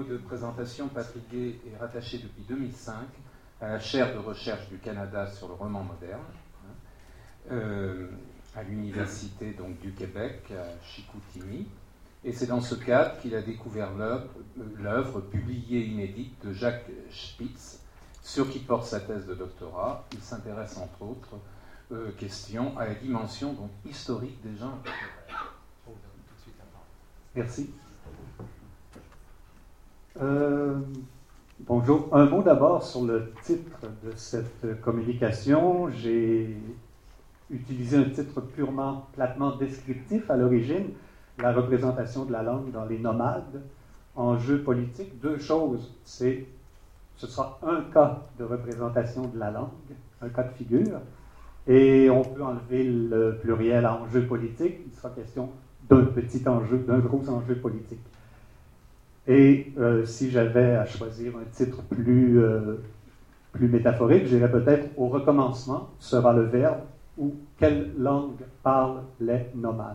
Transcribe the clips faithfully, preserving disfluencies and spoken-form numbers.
de présentation, Patrick Gay est rattaché depuis deux mille cinq à la chaire de recherche du Canada sur le roman moderne, hein, euh, à l'université donc, du Québec, à Chicoutimi. Et c'est dans ce cadre qu'il a découvert l'œuvre publiée inédite de Jacques Spitz, sur qui porte sa thèse de doctorat. Il s'intéresse entre autres euh, questions à la dimension donc, historique des gens. Merci. Euh, bonjour. Un mot d'abord sur le titre de cette communication. J'ai utilisé un titre purement, platement descriptif à l'origine, la représentation de la langue dans les nomades, enjeux politiques. Deux choses, c'est, ce sera un cas de représentation de la langue, un cas de figure, et on peut enlever le pluriel à enjeu politique, il sera question d'un petit enjeu, d'un gros enjeu politique. Et euh, si j'avais à choisir un titre plus, euh, plus métaphorique, je dirais peut-être au recommencement sera le verbe ou quelle langue parlent les nomades.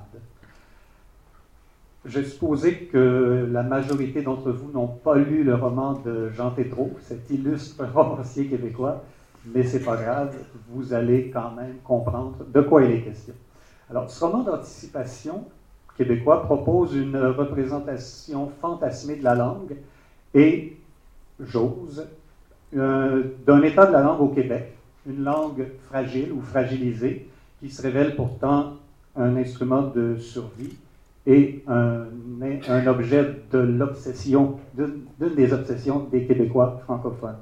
J'ai supposé que la majorité d'entre vous n'ont pas lu le roman de Jean Tétrault, cet illustre romancier québécois, mais c'est pas grave, vous allez quand même comprendre de quoi il est question. Alors, ce roman d'anticipation québécois propose une représentation fantasmée de la langue et, j'ose, euh, d'un état de la langue au Québec, une langue fragile ou fragilisée qui se révèle pourtant un instrument de survie et un, un objet de l'obsession, d'une des obsessions des Québécois francophones.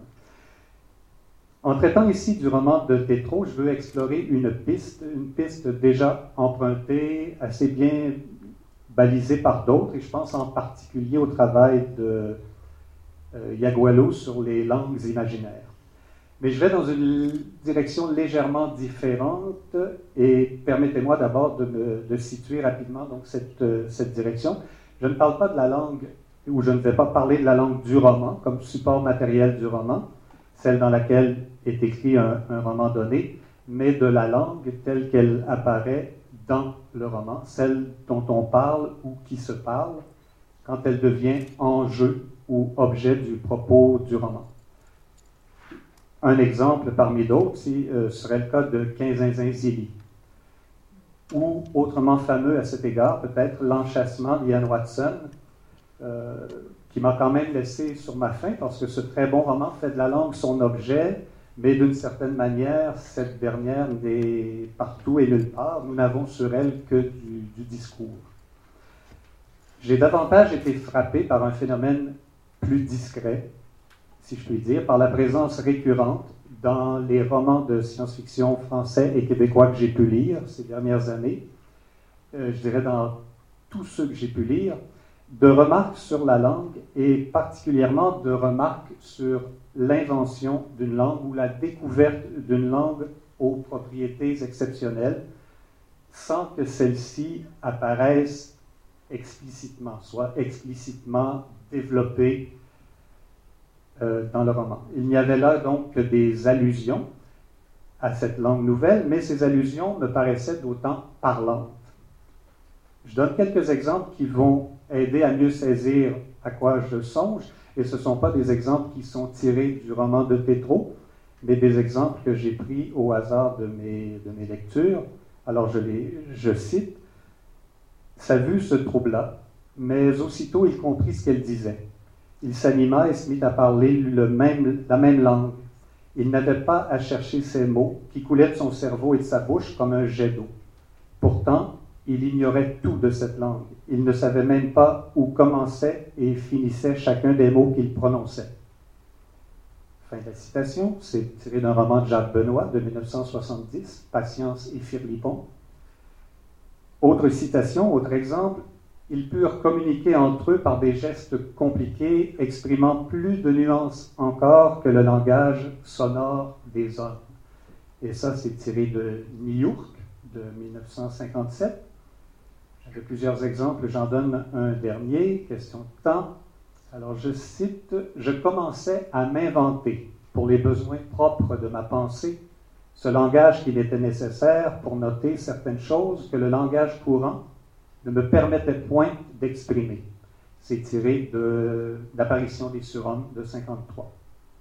En traitant ici du roman de Tétrault, je veux explorer une piste, une piste déjà empruntée, assez bien balisée par d'autres, et je pense en particulier au travail de euh, Yagualo sur les langues imaginaires. Mais je vais dans une direction légèrement différente, et permettez-moi d'abord de me de situer rapidement donc, cette, euh, cette direction. Je ne parle pas de la langue, ou je ne vais pas parler de la langue du roman, comme support matériel du roman, celle dans laquelle est écrit un, un roman donné, mais de la langue telle qu'elle apparaît dans le roman, celle dont on parle ou qui se parle, quand elle devient enjeu ou objet du propos du roman. Un exemple parmi d'autres euh, serait le cas de Quinzinzin-Zili, ou autrement fameux à cet égard, peut-être L'Enchâssement d'Ian Watson, euh, qui m'a quand même laissé sur ma faim, parce que ce très bon roman fait de la langue son objet, mais d'une certaine manière, cette dernière n'est partout et nulle part. Nous n'avons sur elle que du, du discours. J'ai davantage été frappé par un phénomène plus discret, si je puis dire, par la présence récurrente dans les romans de science-fiction français et québécois que j'ai pu lire ces dernières années, euh, je dirais dans tous ceux que j'ai pu lire, de remarques sur la langue et particulièrement de remarques sur l'invention d'une langue ou la découverte d'une langue aux propriétés exceptionnelles sans que celle-ci apparaisse explicitement, soit explicitement développée euh, dans le roman. Il n'y avait là donc que des allusions à cette langue nouvelle, mais ces allusions me paraissaient d'autant parlantes. Je donne quelques exemples qui vont aider à mieux saisir à quoi je songe, et ce ne sont pas des exemples qui sont tirés du roman de Tétrault, mais des exemples que j'ai pris au hasard de mes, de mes lectures. Alors je, les, je cite, « Sa vue se troubla, mais aussitôt il comprit ce qu'elle disait. Il s'anima et se mit à parler le même, la même langue. Il n'avait pas à chercher ses mots, qui coulaient de son cerveau et de sa bouche comme un jet d'eau. Pourtant, il ignorait tout de cette langue. Il ne savait même pas où commençait et finissait chacun des mots qu'il prononçait. » Fin de la citation. C'est tiré d'un roman de Jacques Benoît de mille neuf cent soixante-dix, Patience et Firlipon. Autre citation, autre exemple. Ils purent communiquer entre eux par des gestes compliqués, exprimant plus de nuances encore que le langage sonore des hommes. Et ça, c'est tiré de New York de mille neuf cent cinquante-sept. J'avais plusieurs exemples, j'en donne un dernier, question de temps. Alors je cite, « Je commençais à m'inventer, pour les besoins propres de ma pensée, ce langage qu'il était nécessaire pour noter certaines choses que le langage courant ne me permettait point d'exprimer. C'est tiré de l'apparition des surhommes de cinquante-trois.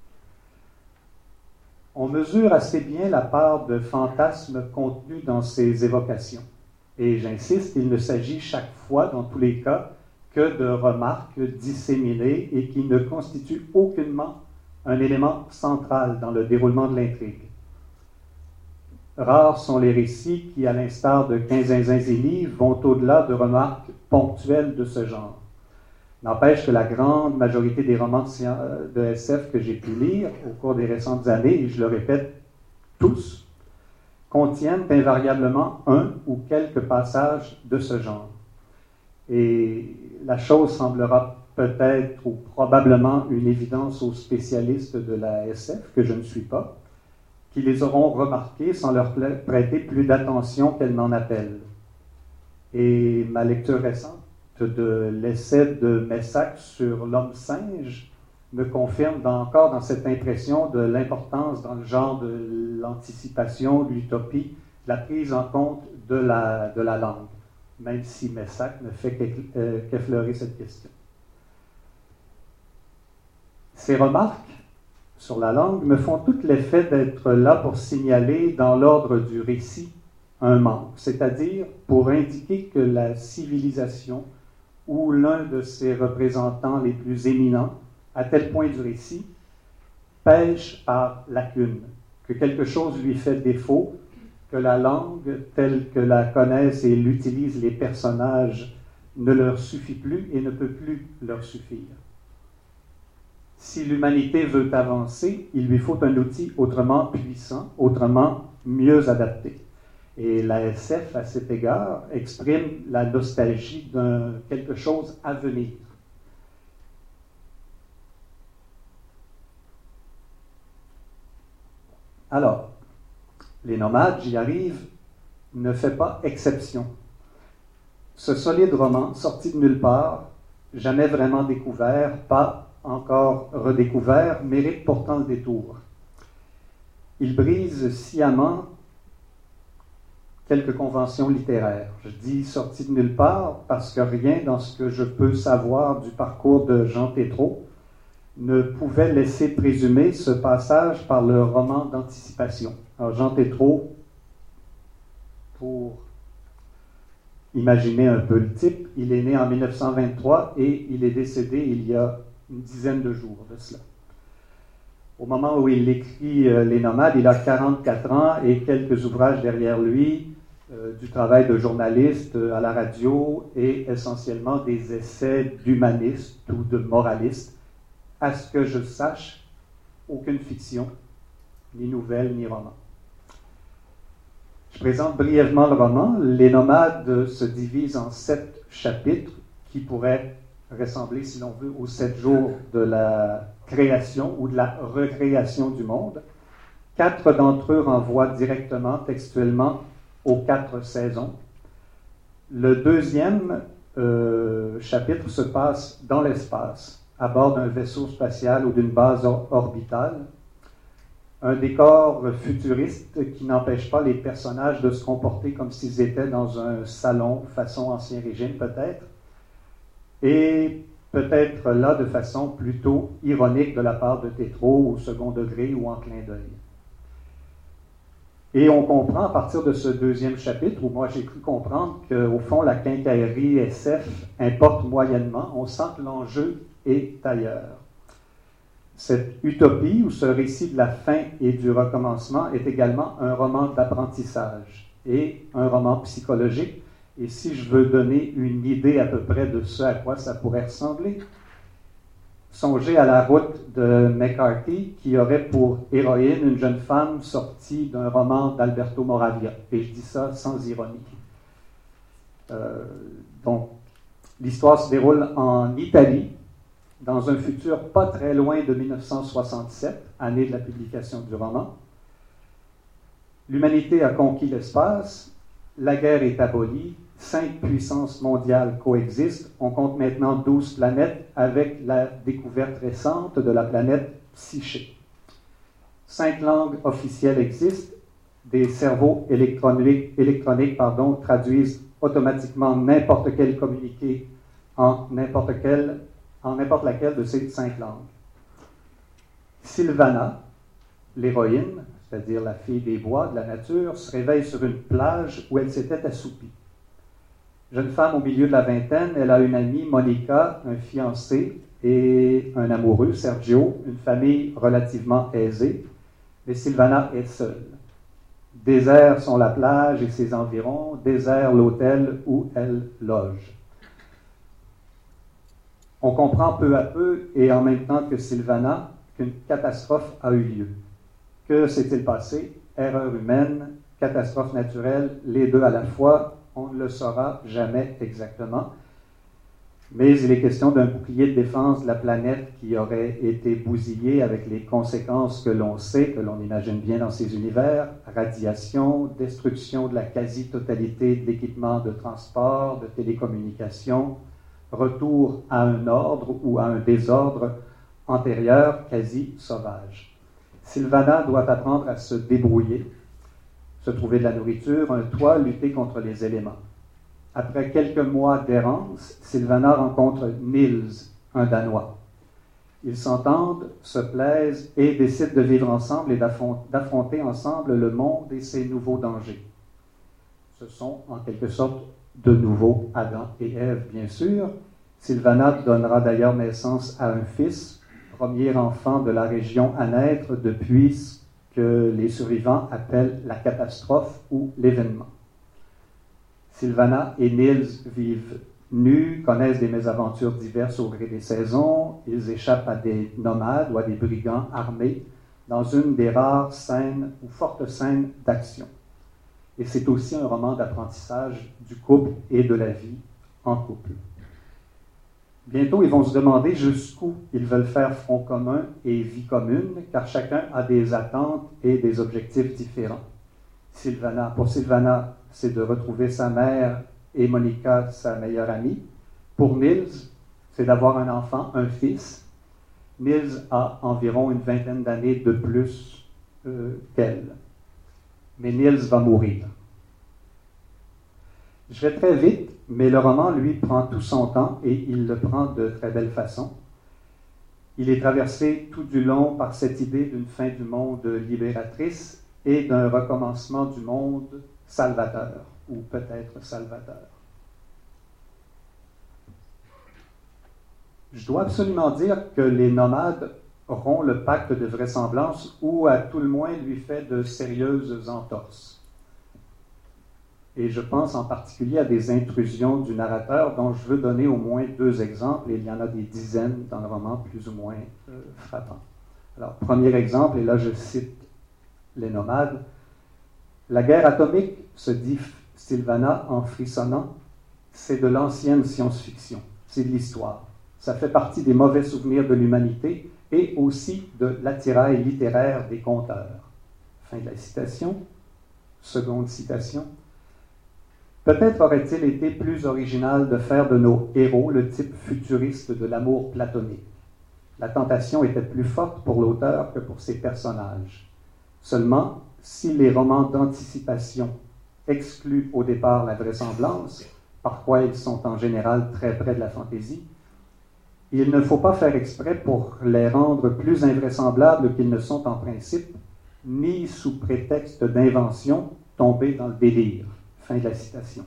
On mesure assez bien la part de fantasme contenue dans ces évocations. Et j'insiste, il ne s'agit chaque fois, dans tous les cas, que de remarques disséminées et qui ne constituent aucunement un élément central dans le déroulement de l'intrigue. Rares sont les récits qui, à l'instar de Quinzinzinzilli, vont au-delà de remarques ponctuelles de ce genre. N'empêche que la grande majorité des romans de S F que j'ai pu lire au cours des récentes années, et je le répète, tous, contiennent invariablement un ou quelques passages de ce genre. Et la chose semblera peut-être ou probablement une évidence aux spécialistes de la S F, que je ne suis pas, qui les auront remarqués sans leur prêter plus d'attention qu'elles n'en appellent. Et ma lecture récente de l'essai de Messac sur l'homme-singe me confirme dans, encore dans cette impression de l'importance dans le genre de l'anticipation, de l'utopie, de la prise en compte de la, de la langue, même si Messac ne fait qu'effleurer cette question. Ces remarques sur la langue me font tout l'effet d'être là pour signaler dans l'ordre du récit un manque, c'est-à-dire pour indiquer que la civilisation ou l'un de ses représentants les plus éminents, à tel point du récit, pêche par lacune, que quelque chose lui fait défaut, que la langue, telle que la connaissent et l'utilisent les personnages, ne leur suffit plus et ne peut plus leur suffire. Si l'humanité veut avancer, il lui faut un outil autrement puissant, autrement mieux adapté. Et la S F, à cet égard, exprime la nostalgie d'un quelque chose à venir. Alors, Les Nomades, j'y arrive, ne fait pas exception. Ce solide roman, sorti de nulle part, jamais vraiment découvert, pas encore redécouvert, mérite pourtant le détour. Il brise sciemment quelques conventions littéraires. Je dis sorti de nulle part parce que rien dans ce que je peux savoir du parcours de Jean Tétrault ne pouvait laisser présumer ce passage par le roman d'anticipation. Alors Jean Tétrault, pour imaginer un peu le type, il est né en mille neuf cent vingt-trois et il est décédé il y a une dizaine de jours de cela. Au moment où il écrit euh, Les Nomades, il a quarante-quatre ans et quelques ouvrages derrière lui, euh, du travail de journaliste euh, à la radio et essentiellement des essais d'humanistes ou de moralistes. À ce que je sache, aucune fiction, ni nouvelle, ni roman. Je présente brièvement le roman. Les Nomades se divisent en sept chapitres qui pourraient ressembler, si l'on veut, aux sept jours de la création ou de la recréation du monde. Quatre d'entre eux renvoient directement, textuellement, aux quatre saisons. Le deuxième euh, chapitre se passe dans l'espace, à bord d'un vaisseau spatial ou d'une base or- orbitale. Un décor futuriste qui n'empêche pas les personnages de se comporter comme s'ils étaient dans un salon façon Ancien Régime peut-être, et peut-être là de façon plutôt ironique de la part de Tétrault au second degré ou en clin d'œil. Et on comprend à partir de ce deuxième chapitre, où moi j'ai cru comprendre qu'au fond la quincaillerie S F importe moyennement, on sent que l'enjeu est ailleurs. Cette utopie ou ce récit de la fin et du recommencement est également un roman d'apprentissage et un roman psychologique. Et si je veux donner une idée à peu près de ce à quoi ça pourrait ressembler, songez à La route de McCarthy qui aurait pour héroïne une jeune femme sortie d'un roman d'Alberto Moravia. Et je dis ça sans ironie. Euh, donc, l'histoire se déroule en Italie, dans un futur pas très loin de mille neuf cent soixante-sept, année de la publication du roman. L'humanité a conquis l'espace, la guerre est abolie, cinq puissances mondiales coexistent, on compte maintenant douze planètes avec la découverte récente de la planète Psyché. Cinq langues officielles existent, des cerveaux électroniques, électroniques pardon, traduisent automatiquement n'importe quel communiqué en n'importe quelle, en n'importe laquelle de ces cinq langues. Sylvana, l'héroïne, c'est-à-dire la fille des bois, de la nature, se réveille sur une plage où elle s'était assoupie. Jeune femme au milieu de la vingtaine, elle a une amie, Monica, un fiancé et un amoureux, Sergio, une famille relativement aisée, mais Sylvana est seule. Désert sont la plage et ses environs, désert l'hôtel où elle loge. On comprend peu à peu, et en même temps que Sylvana, qu'une catastrophe a eu lieu. Que s'est-il passé? Erreur humaine, catastrophe naturelle, les deux à la fois, on ne le saura jamais exactement. Mais il est question d'un bouclier de défense de la planète qui aurait été bousillé avec les conséquences que l'on sait, que l'on imagine bien dans ces univers, radiation, destruction de la quasi-totalité de l'équipement de transport, de télécommunications, retour à un ordre ou à un désordre antérieur, quasi sauvage. Sylvana doit apprendre à se débrouiller, se trouver de la nourriture, un toit, lutter contre les éléments. Après quelques mois d'errance, Sylvana rencontre Niels, un Danois. Ils s'entendent, se plaisent et décident de vivre ensemble et d'affronter ensemble le monde et ses nouveaux dangers. Ce sont en quelque sorte de nouveaux Adam et Ève, bien sûr. Sylvana donnera d'ailleurs naissance à un fils, premier enfant de la région à naître depuis ce que les survivants appellent la catastrophe ou l'événement. Sylvana et Niels vivent nus, connaissent des mésaventures diverses au gré des saisons, ils échappent à des nomades ou à des brigands armés dans une des rares scènes ou fortes scènes d'action. Et c'est aussi un roman d'apprentissage du couple et de la vie en couple. Bientôt, ils vont se demander jusqu'où ils veulent faire front commun et vie commune, car chacun a des attentes et des objectifs différents. Sylvana, pour Sylvana, c'est de retrouver sa mère et Monica, sa meilleure amie. Pour Niels, c'est d'avoir un enfant, un fils. Niels a environ une vingtaine d'années de plus euh, qu'elle. Mais Niels va mourir. Je vais très vite, mais le roman, lui, prend tout son temps et il le prend de très belle façon. Il est traversé tout du long par cette idée d'une fin du monde libératrice et d'un recommencement du monde salvateur, ou peut-être salvateur. Je dois absolument dire que les nomades rompt le pacte de vraisemblance ou à tout le moins lui fait de sérieuses entorses. Et je pense en particulier à des intrusions du narrateur dont je veux donner au moins deux exemples, et il y en a des dizaines dans le roman plus ou moins euh, frappants. Alors, premier exemple, et là je cite les nomades, la guerre atomique, se dit Sylvana en frissonnant, c'est de l'ancienne science-fiction, c'est de l'histoire. Ça fait partie des mauvais souvenirs de l'humanité et aussi de l'attirail littéraire des conteurs. Fin de la citation. Seconde citation. Peut-être aurait-il été plus original de faire de nos héros le type futuriste de l'amour platonique. La tentation était plus forte pour l'auteur que pour ses personnages. Seulement, si les romans d'anticipation excluent au départ la vraisemblance, par quoi ils sont en général très près de la fantaisie, il ne faut pas faire exprès pour les rendre plus invraisemblables qu'ils ne sont en principe, ni sous prétexte d'invention tomber dans le délire. Fin de la citation.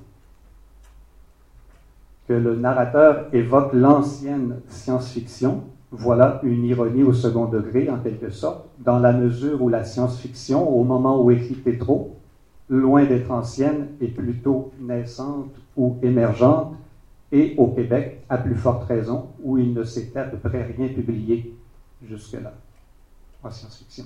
Que le narrateur évoque l'ancienne science-fiction, voilà une ironie au second degré, en quelque sorte, dans la mesure où la science-fiction, au moment où écrit Tétreault, loin d'être ancienne, est plutôt naissante ou émergente, et au Québec, à plus forte raison, où il ne s'était à peu près rien publié jusque-là, en science-fiction.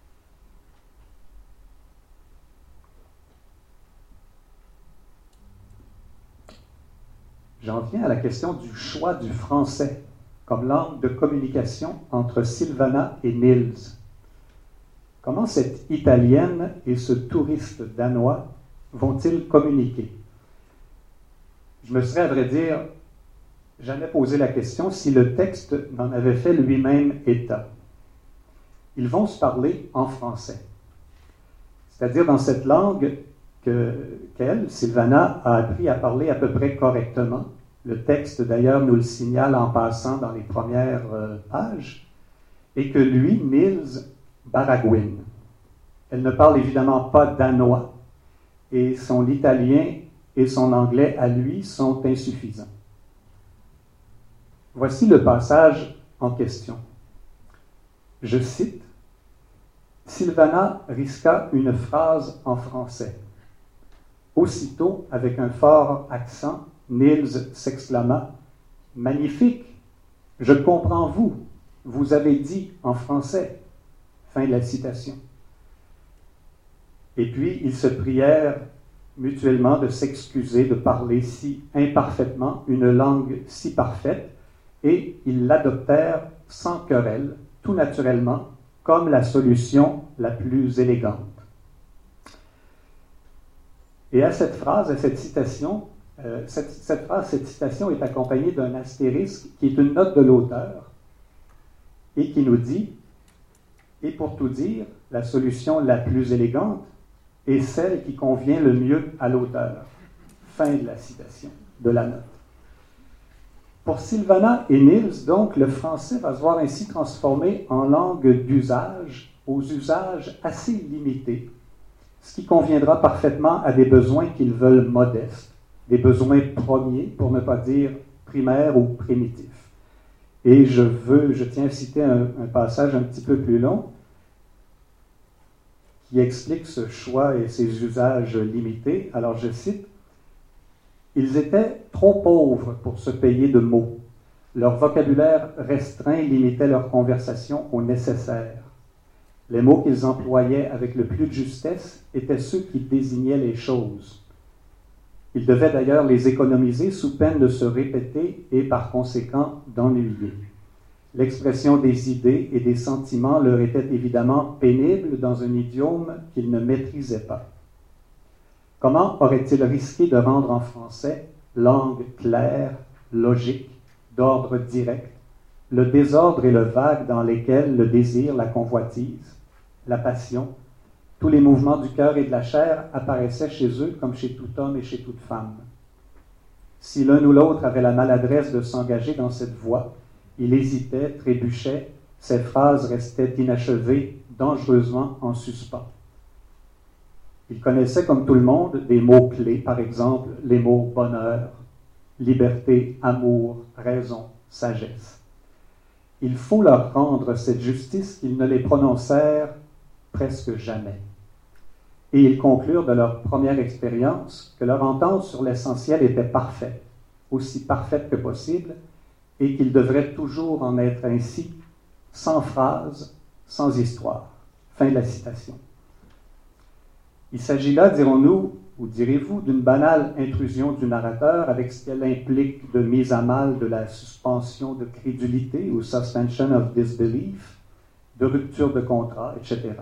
J'en viens à la question du choix du français comme langue de communication entre Sylvana et Niels. Comment cette Italienne et ce touriste danois vont-ils communiquer? Je me serais, à vrai dire, jamais posé la question si le texte n'en avait fait lui-même état. Ils vont se parler en français, c'est-à-dire dans cette langue que, qu'elle, Sylvana, a appris à parler à peu près correctement, le texte d'ailleurs nous le signale en passant dans les premières euh, pages, et que lui, Niels baragouine. Elle ne parle évidemment pas danois, et son italien et son anglais à lui sont insuffisants. Voici le passage en question. Je cite, « Sylvana risqua une phrase en français. Aussitôt, avec un fort accent, Niels s'exclama, « Magnifique! Je comprends vous! Vous avez dit en français. » Fin de la citation. Et puis, ils se prièrent mutuellement de s'excuser de parler si imparfaitement une langue si parfaite, et ils l'adoptèrent sans querelle, tout naturellement, comme la solution la plus élégante. Et à cette phrase, à cette citation, euh, cette, cette phrase, cette citation est accompagnée d'un astérisque qui est une note de l'auteur et qui nous dit, et pour tout dire, la solution la plus élégante est celle qui convient le mieux à l'auteur. Fin de la citation, de la note. Pour Sylvana et Niels, donc, le français va se voir ainsi transformé en langue d'usage, aux usages assez limités, ce qui conviendra parfaitement à des besoins qu'ils veulent modestes, des besoins premiers, pour ne pas dire primaires ou primitifs. Et je veux, je tiens à citer un, un passage un petit peu plus long qui explique ce choix et ces usages limités. Alors je cite, « Ils étaient trop pauvres pour se payer de mots. Leur vocabulaire restreint limitait leur conversation au nécessaire. Les mots qu'ils employaient avec le plus de justesse étaient ceux qui désignaient les choses. Ils devaient d'ailleurs les économiser sous peine de se répéter et par conséquent d'ennuyer. L'expression des idées et des sentiments leur était évidemment pénible dans un idiome qu'ils ne maîtrisaient pas. Comment aurait-il risqué de rendre en français, langue claire, logique, d'ordre direct, le désordre et le vague dans lesquels le désir, la convoitise, la passion, tous les mouvements du cœur et de la chair apparaissaient chez eux comme chez tout homme et chez toute femme. Si l'un ou l'autre avait la maladresse de s'engager dans cette voie, il hésitait, trébuchait, ses phrases restaient inachevées, dangereusement en suspens. Il connaissait, comme tout le monde, des mots-clés, par exemple les mots bonheur, liberté, amour, raison, sagesse. Il faut leur rendre cette justice qu'ils ne les prononcèrent presque jamais. Et ils conclurent de leur première expérience que leur entente sur l'essentiel était parfaite, aussi parfaite que possible, et qu'il devrait toujours en être ainsi, sans phrase, sans histoire. Fin de la citation. Il s'agit là, dirons-nous, ou direz-vous, d'une banale intrusion du narrateur avec ce qu'elle implique de mise à mal de la suspension de crédulité ou suspension of disbelief, de rupture de contrat, et cetera.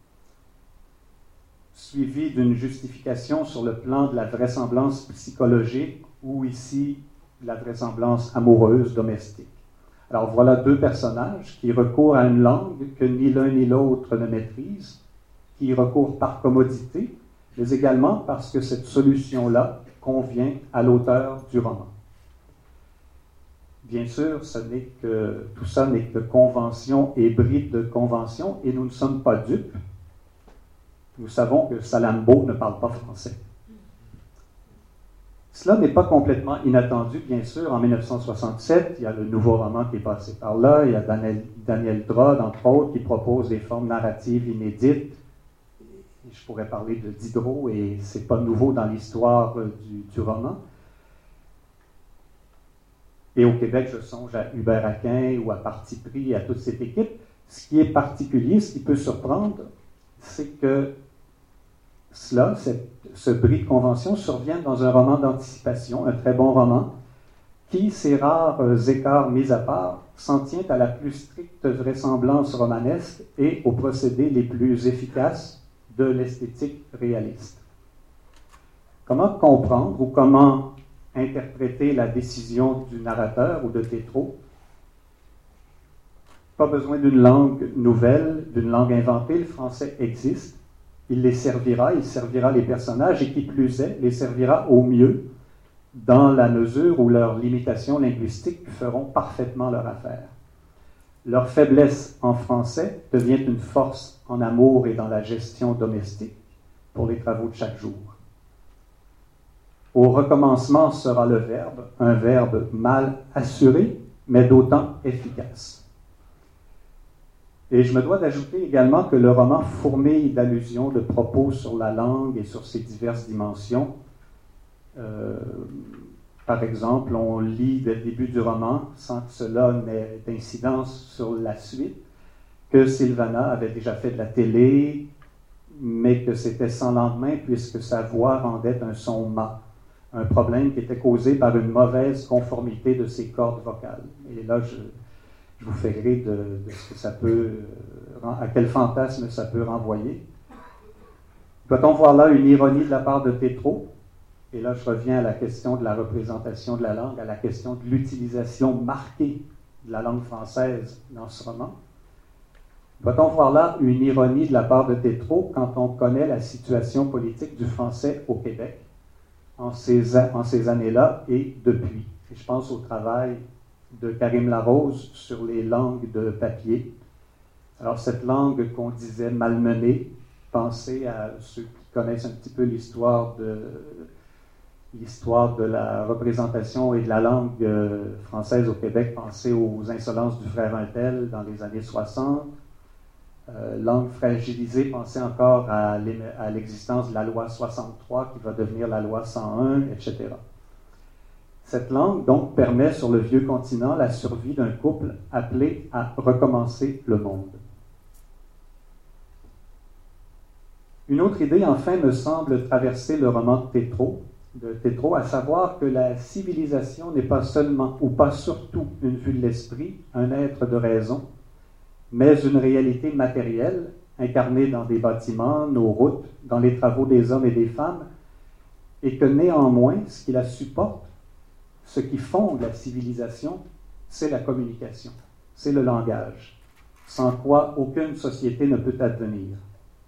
Suivi d'une justification sur le plan de la vraisemblance psychologique ou ici la vraisemblance amoureuse domestique. Alors voilà deux personnages qui recourent à une langue que ni l'un ni l'autre ne maîtrise, qui recourent par commodité, mais également parce que cette solution-là convient à l'auteur du roman. Bien sûr, ce n'est que, tout ça n'est que convention et bride de convention, et nous ne sommes pas dupes. Nous savons que Salammbô ne parle pas français. Cela n'est pas complètement inattendu, bien sûr. En mille neuf cent soixante-sept, il y a le nouveau roman qui est passé par là. Il y a Daniel, Daniel Drode, entre autres, qui propose des formes narratives inédites. Je pourrais parler de Diderot, et ce n'est pas nouveau dans l'histoire du, du roman. Et au Québec, je songe à Hubert Aquin ou à Parti pris, à toute cette équipe. Ce qui est particulier, ce qui peut surprendre, c'est que cela, cette, ce bris de convention, survient dans un roman d'anticipation, un très bon roman, qui, ces rares écarts mis à part, s'en tient à la plus stricte vraisemblance romanesque et aux procédés les plus efficaces de l'esthétique réaliste. Comment comprendre ou comment interpréter la décision du narrateur ou de Tétrault? Pas besoin d'une langue nouvelle, d'une langue inventée, le français existe. Il les servira, il servira les personnages et qui plus est, les servira au mieux dans la mesure où leurs limitations linguistiques feront parfaitement leur affaire. Leur faiblesse en français devient une force en amour et dans la gestion domestique pour les travaux de chaque jour. Au recommencement sera le verbe, un verbe mal assuré, mais d'autant efficace. Et je me dois d'ajouter également que le roman fourmille d'allusions, de propos sur la langue et sur ses diverses dimensions. Euh, par exemple, on lit dès le début du roman, sans que cela n'ait d'incidence sur la suite, que Sylvana avait déjà fait de la télé, mais que c'était sans lendemain puisque sa voix rendait un son mat, un problème qui était causé par une mauvaise conformité de ses cordes vocales. Et là, je, je vous fais rire de, de ce que ça peut, à quel fantasme ça peut renvoyer. Doit-on voir là une ironie de la part de Tétrault? Et là, je reviens à la question de la représentation de la langue, à la question de l'utilisation marquée de la langue française dans ce roman. Doit-on voir là une ironie de la part de Tétrault quand on connaît la situation politique du français au Québec en ces, en ces années-là et depuis? Et je pense au travail de Karim Larose sur les langues de papier. Alors, cette langue qu'on disait malmenée, pensez à ceux qui connaissent un petit peu l'histoire de, l'histoire de la représentation et de la langue euh, française au Québec, pensez aux insolences du frère Untel dans les années soixante. Euh, langue fragilisée, pensez encore à l'existence de la loi soixante-trois qui va devenir la loi cent un, et cetera. Cette langue, donc, permet sur le vieux continent la survie d'un couple appelé à recommencer le monde. Une autre idée, enfin, me semble traverser le roman de Tétrault, de Tétrault, à savoir que la civilisation n'est pas seulement, ou pas surtout, une vue de l'esprit, un être de raison, mais une réalité matérielle, incarnée dans des bâtiments, nos routes, dans les travaux des hommes et des femmes, et que néanmoins, ce qui la supporte, ce qui fonde la civilisation, c'est la communication, c'est le langage, sans quoi aucune société ne peut advenir.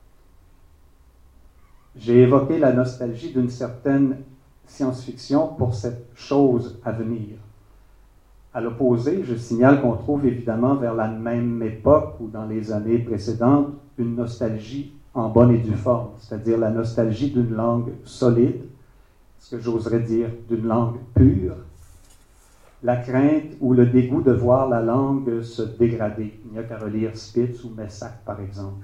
J'ai évoqué la nostalgie d'une certaine science-fiction pour cette chose à venir. À l'opposé, je signale qu'on trouve évidemment vers la même époque ou dans les années précédentes une nostalgie en bonne et due forme, c'est-à-dire la nostalgie d'une langue solide, ce que j'oserais dire d'une langue pure, la crainte ou le dégoût de voir la langue se dégrader. Il n'y a qu'à relire Spitz ou Messac, par exemple.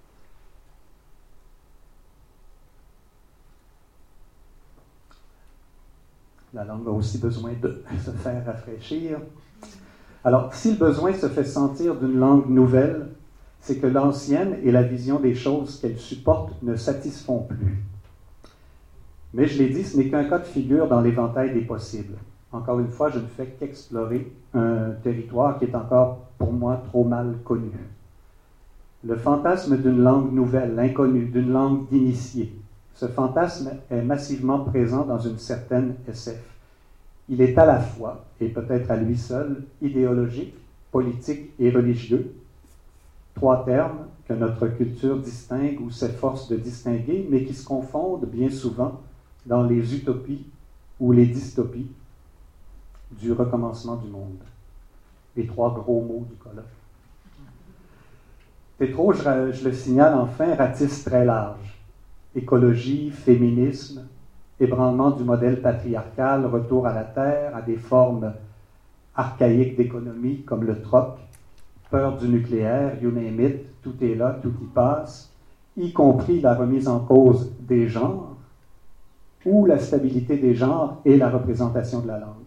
La langue a aussi besoin de se faire rafraîchir. Alors, si le besoin se fait sentir d'une langue nouvelle, c'est que l'ancienne et la vision des choses qu'elle supporte ne satisfont plus. Mais je l'ai dit, ce n'est qu'un cas de figure dans l'éventail des possibles. Encore une fois, je ne fais qu'explorer un territoire qui est encore, pour moi, trop mal connu. Le fantasme d'une langue nouvelle, inconnue, d'une langue d'initié, ce fantasme est massivement présent dans une certaine S F. Il est à la fois, et peut-être à lui seul, idéologique, politique et religieux, trois termes que notre culture distingue ou s'efforce de distinguer, mais qui se confondent bien souvent dans les utopies ou les dystopies du recommencement du monde. Les trois gros mots du colloque. Tétrault, je, je le signale enfin, ratisse très large. Écologie, féminisme, ébranlement du modèle patriarcal, retour à la terre, à des formes archaïques d'économie comme le troc, peur du nucléaire, you name it, tout est là, tout y passe, y compris la remise en cause des genres, ou la stabilité des genres et la représentation de la langue.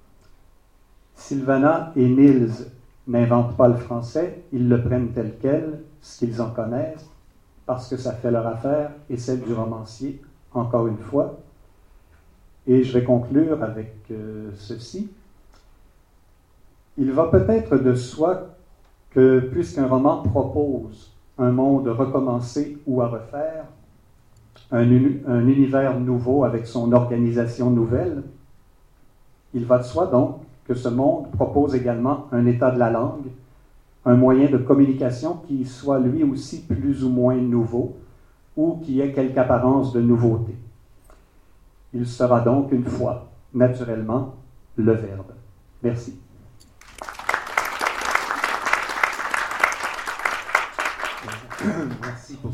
Sylvana et Niels n'inventent pas le français, ils le prennent tel quel, ce qu'ils en connaissent, parce que ça fait leur affaire, et celle du romancier, encore une fois. Et je vais conclure avec euh, ceci. Il va peut-être de soi que, puisqu'un roman propose un monde recommencé ou à refaire, un, un univers nouveau avec son organisation nouvelle, il va de soi donc que ce monde propose également un état de la langue, un moyen de communication qui soit lui aussi plus ou moins nouveau ou qui ait quelque apparence de nouveauté. Il sera donc une fois naturellement le Verbe. Merci. Merci pour